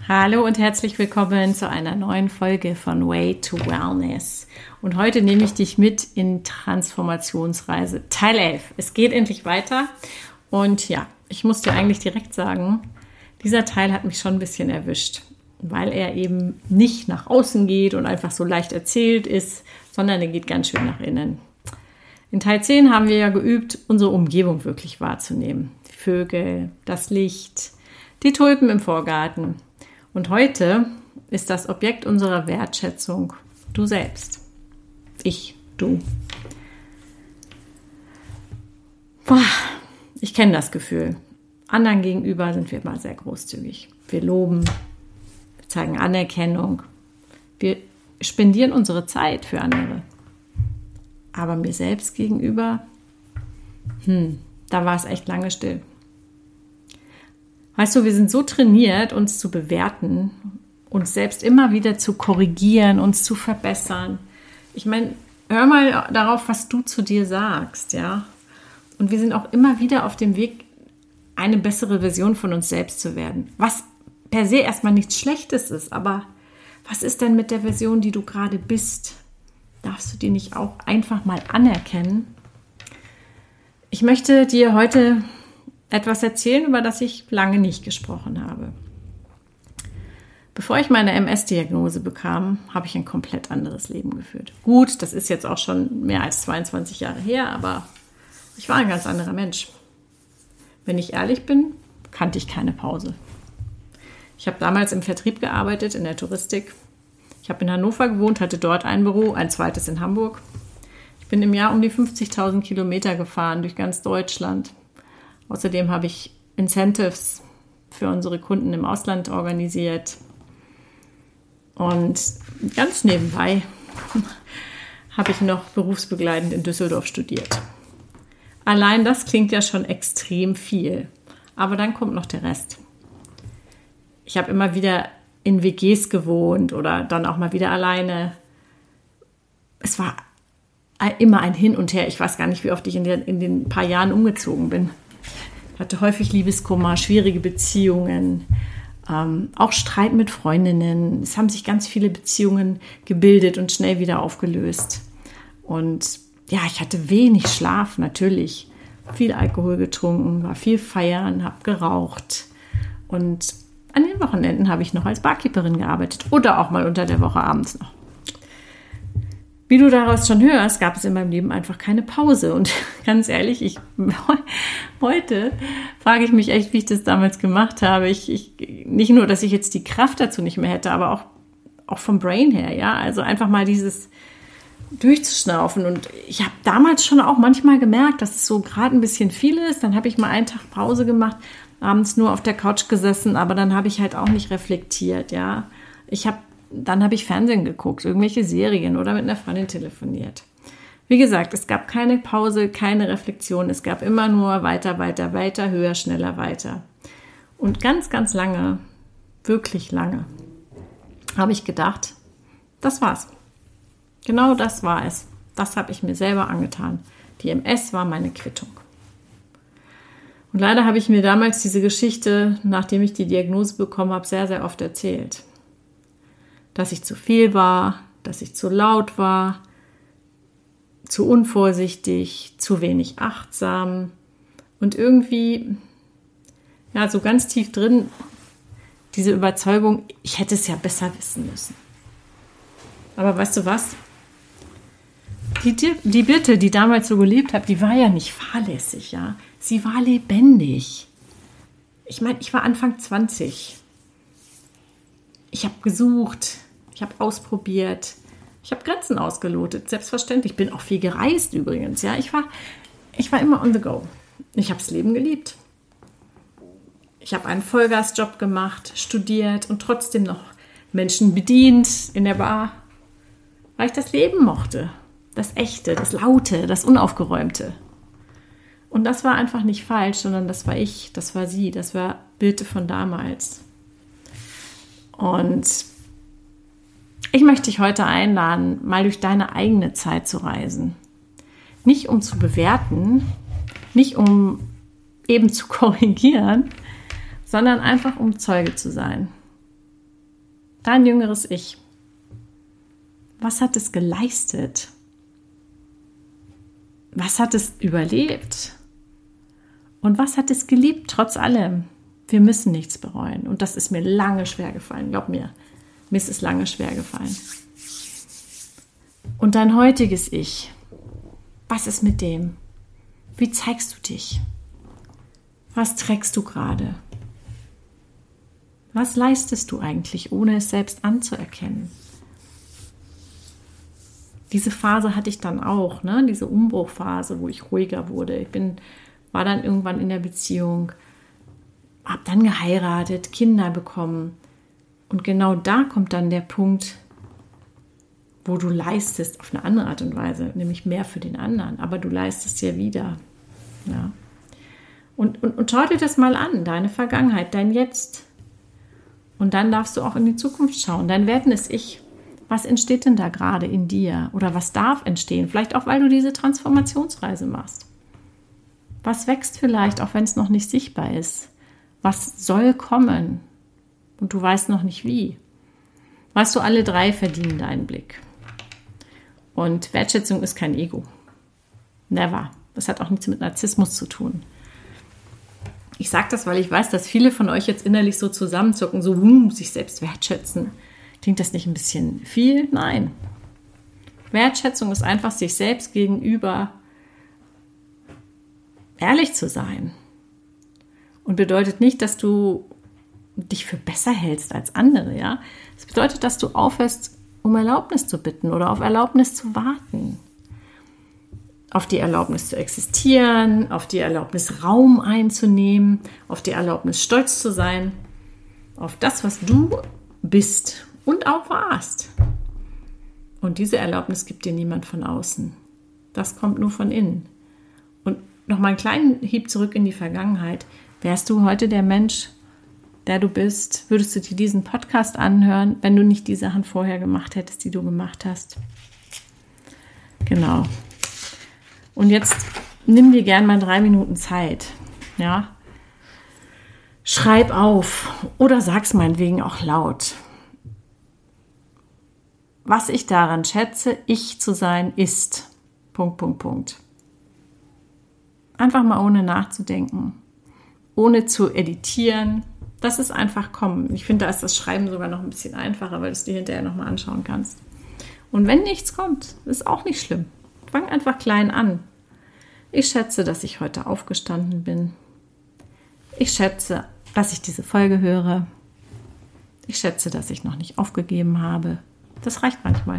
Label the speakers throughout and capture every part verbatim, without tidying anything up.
Speaker 1: Hallo und herzlich willkommen zu einer neuen Folge von Way to Wellness. Und heute nehme ich dich mit in Transformationsreise Teil elf. Es geht endlich weiter und ja, ich muss dir eigentlich direkt sagen, dieser Teil hat mich schon ein bisschen erwischt, weil er eben nicht nach außen geht und einfach so leicht erzählt ist, sondern er geht ganz schön nach innen. In Teil zehn haben wir ja geübt, unsere Umgebung wirklich wahrzunehmen. Die Vögel, das Licht, die Tulpen im Vorgarten. Und heute ist das Objekt unserer Wertschätzung du selbst. Ich, du. Boah, ich kenne das Gefühl. Anderen gegenüber sind wir immer sehr großzügig. Wir loben, wir zeigen Anerkennung, wir spendieren unsere Zeit für andere. Aber mir selbst gegenüber, hm, da war es echt lange still. Weißt du, wir sind so trainiert, uns zu bewerten, uns selbst immer wieder zu korrigieren, uns zu verbessern. Ich meine, hör mal darauf, was du zu dir sagst, ja. Und wir sind auch immer wieder auf dem Weg, eine bessere Version von uns selbst zu werden. Was per se erstmal nichts Schlechtes ist, aber was ist denn mit der Version, die du gerade bist? Darfst du die nicht auch einfach mal anerkennen? Ich möchte dir heute etwas erzählen, über das ich lange nicht gesprochen habe. Bevor ich meine M S-Diagnose bekam, habe ich ein komplett anderes Leben geführt. Gut, das ist jetzt auch schon mehr als zweiundzwanzig Jahre her, aber ich war ein ganz anderer Mensch. Wenn ich ehrlich bin, kannte ich keine Pause. Ich habe damals im Vertrieb gearbeitet, in der Touristik. Ich habe in Hannover gewohnt, hatte dort ein Büro, ein zweites in Hamburg. Ich bin im Jahr um die fünfzigtausend Kilometer gefahren durch ganz Deutschland. Außerdem habe ich Incentives für unsere Kunden im Ausland organisiert. Und ganz nebenbei habe ich noch berufsbegleitend in Düsseldorf studiert. Allein das klingt ja schon extrem viel. Aber dann kommt noch der Rest. Ich habe immer wieder in W Gs gewohnt oder dann auch mal wieder alleine. Es war immer ein Hin und Her. Ich weiß gar nicht, wie oft ich in den, in den paar Jahren umgezogen bin. Ich hatte häufig Liebeskummer, schwierige Beziehungen, ähm, auch Streit mit Freundinnen. Es haben sich ganz viele Beziehungen gebildet und schnell wieder aufgelöst. Und ja, ich hatte wenig Schlaf, natürlich. Viel Alkohol getrunken, war viel feiern, habe geraucht. Und an den Wochenenden habe ich noch als Barkeeperin gearbeitet oder auch mal unter der Woche abends noch. Wie du daraus schon hörst, gab es in meinem Leben einfach keine Pause. Und ganz ehrlich, ich, heute frage ich mich echt, wie ich das damals gemacht habe. Ich, ich, nicht nur, dass ich jetzt die Kraft dazu nicht mehr hätte, aber auch, auch vom Brain her. Ja? Also einfach mal dieses durchzuschnaufen. Und ich habe damals schon auch manchmal gemerkt, dass es so gerade ein bisschen viel ist. Dann habe ich mal einen Tag Pause gemacht, abends nur auf der Couch gesessen, aber dann habe ich halt auch nicht reflektiert. Ja, ich habe Dann habe ich Fernsehen geguckt, irgendwelche Serien oder mit einer Freundin telefoniert. Wie gesagt, es gab keine Pause, keine Reflexion. Es gab immer nur weiter, weiter, weiter, höher, schneller, weiter. Und ganz, ganz lange, wirklich lange, habe ich gedacht, das war's. Genau das war es. Das habe ich mir selber angetan. Die M S war meine Quittung. Und leider habe ich mir damals diese Geschichte, nachdem ich die Diagnose bekommen habe, sehr, sehr oft erzählt. Dass ich zu viel war, dass ich zu laut war, zu unvorsichtig, zu wenig achtsam und irgendwie, ja, so ganz tief drin diese Überzeugung, ich hätte es ja besser wissen müssen. Aber weißt du was? Die, die, die Birte, die damals so gelebt hat, die war ja nicht fahrlässig, ja. Sie war lebendig. Ich meine, ich war Anfang zwanzig. Ich habe gesucht. Ich habe ausprobiert, ich habe Grenzen ausgelotet, selbstverständlich. Ich bin auch viel gereist übrigens. Ja, ich war, ich war immer on the go. Ich habe das Leben geliebt. Ich habe einen Vollgasjob gemacht, studiert und trotzdem noch Menschen bedient in der Bar, weil ich das Leben mochte. Das Echte, das Laute, das Unaufgeräumte. Und das war einfach nicht falsch, sondern das war ich, das war sie, das war Birte von damals. Und ich möchte dich heute einladen, mal durch deine eigene Zeit zu reisen. Nicht um zu bewerten, nicht um eben zu korrigieren, sondern einfach um Zeuge zu sein. dein jüngeres Ich, was hat es geleistet? Was hat es überlebt? Und was hat es geliebt, trotz allem? Wir müssen nichts bereuen. Und das ist mir lange schwer gefallen. Glaub mir, mir ist es lange schwer gefallen. Und dein heutiges Ich, was ist mit dem? Wie zeigst du dich? Was trägst du gerade? Was leistest du eigentlich, ohne es selbst anzuerkennen? Diese Phase hatte ich dann auch, ne? Diese Umbruchphase, wo ich ruhiger wurde. Ich bin, war dann irgendwann in der Beziehung, habe dann geheiratet, Kinder bekommen. Und genau da kommt dann der Punkt, wo du leistest auf eine andere Art und Weise, nämlich mehr für den anderen, aber du leistest ja wieder. Ja. Und, und, und schau dir das mal an, deine Vergangenheit, dein Jetzt. Und dann darfst du auch in die Zukunft schauen, dein wertendes Ich. Was entsteht denn da gerade in dir? Oder was darf entstehen? Vielleicht auch, weil du diese Transformationsreise machst. Was wächst vielleicht, auch wenn es noch nicht sichtbar ist? Was soll kommen? Und du weißt noch nicht wie. Weißt du, alle drei verdienen deinen Blick. Und Wertschätzung ist kein Ego. Never. Das hat auch nichts mit Narzissmus zu tun. Ich sage das, weil ich weiß, dass viele von euch jetzt innerlich so zusammenzucken, so hm, sich selbst wertschätzen. Klingt das nicht ein bisschen viel? Nein. Wertschätzung ist einfach, sich selbst gegenüber ehrlich zu sein. Und bedeutet nicht, dass du dich für besser hältst als andere. Ja? Das bedeutet, dass du aufhörst, um Erlaubnis zu bitten oder auf Erlaubnis zu warten. Auf die Erlaubnis zu existieren, auf die Erlaubnis Raum einzunehmen, auf die Erlaubnis stolz zu sein, auf das, was du bist und auch warst. Und diese Erlaubnis gibt dir niemand von außen. Das kommt nur von innen. Und nochmal einen kleinen Hieb zurück in die Vergangenheit. Wärst du heute der Mensch, der du bist, würdest du dir diesen Podcast anhören, wenn du nicht die Sachen vorher gemacht hättest, die du gemacht hast? Genau. Und jetzt nimm dir gern mal drei Minuten Zeit. Ja? Schreib auf oder sag's meinetwegen auch laut. Was ich daran schätze, ich zu sein, ist. Punkt, Punkt, Punkt. Einfach mal ohne nachzudenken, ohne zu editieren. Das ist einfach kommen. Ich finde, da ist das Schreiben sogar noch ein bisschen einfacher, weil du es dir hinterher nochmal anschauen kannst. Und wenn nichts kommt, ist auch nicht schlimm. Fang einfach klein an. Ich schätze, dass ich heute aufgestanden bin. Ich schätze, dass ich diese Folge höre. Ich schätze, dass ich noch nicht aufgegeben habe. Das reicht manchmal.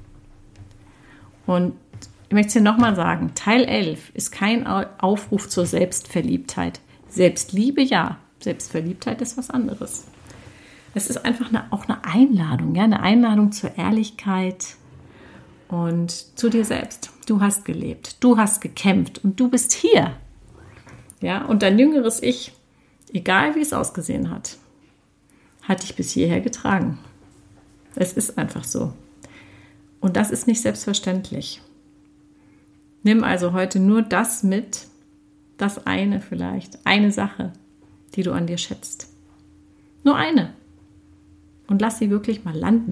Speaker 1: Und ich möchte es dir nochmal sagen, Teil elf ist kein Aufruf zur Selbstverliebtheit. Selbstliebe, ja. Selbstverliebtheit ist was anderes. Es ist einfach eine, auch eine Einladung, ja, eine Einladung zur Ehrlichkeit und zu dir selbst. Du hast gelebt, du hast gekämpft und du bist hier. Ja, und dein jüngeres Ich, egal wie es ausgesehen hat, hat dich bis hierher getragen. Es ist einfach so. Und das ist nicht selbstverständlich. Nimm also heute nur das mit, das eine vielleicht, eine Sache, die du an dir schätzt. Nur eine. Und lass sie wirklich mal landen.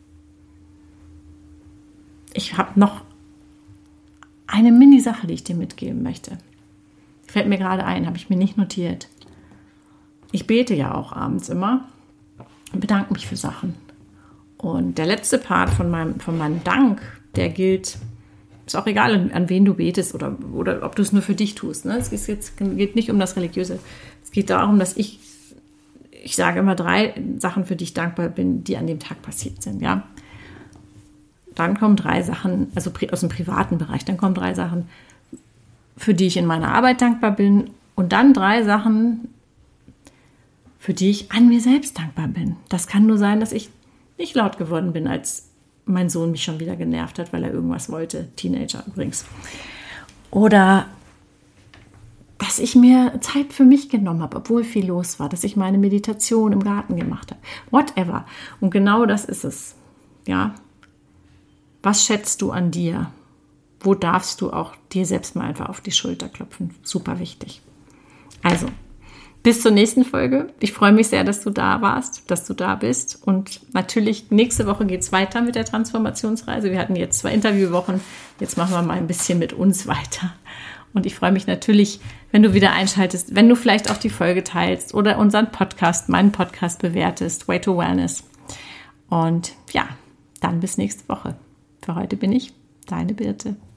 Speaker 1: Ich habe noch eine Mini-Sache, die ich dir mitgeben möchte. Fällt mir gerade ein, habe ich mir nicht notiert. Ich bete ja auch abends immer und bedanke mich für Sachen. Und der letzte Part von meinem, von meinem Dank, der gilt, ist auch egal, an, an wen du betest oder, oder ob du es nur für dich tust. Ne? Es geht, geht nicht um das Religiöse. Es geht darum, dass ich, ich sage immer drei Sachen, für die ich dankbar bin, die an dem Tag passiert sind. Ja? Dann kommen drei Sachen, also aus dem privaten Bereich, dann kommen drei Sachen, für die ich in meiner Arbeit dankbar bin. Und dann drei Sachen, für die ich an mir selbst dankbar bin. Das kann nur sein, dass ich nicht laut geworden bin, als mein Sohn mich schon wieder genervt hat, weil er irgendwas wollte. Teenager übrigens. Oder dass ich mir Zeit für mich genommen habe, obwohl viel los war. Dass ich meine Meditation im Garten gemacht habe. Whatever. Und genau das ist es. Ja. Was schätzt du an dir? Wo darfst du auch dir selbst mal einfach auf die Schulter klopfen? Super wichtig. Also, bis zur nächsten Folge. Ich freue mich sehr, dass du da warst, dass du da bist. Und natürlich, nächste Woche geht es weiter mit der Transformationsreise. Wir hatten jetzt zwei Interviewwochen. Jetzt machen wir mal ein bisschen mit uns weiter. Und ich freue mich natürlich, wenn du wieder einschaltest, wenn du vielleicht auch die Folge teilst oder unseren Podcast, meinen Podcast bewertest, Way to Wellness. Und ja, dann bis nächste Woche. Für heute bin ich deine Birte.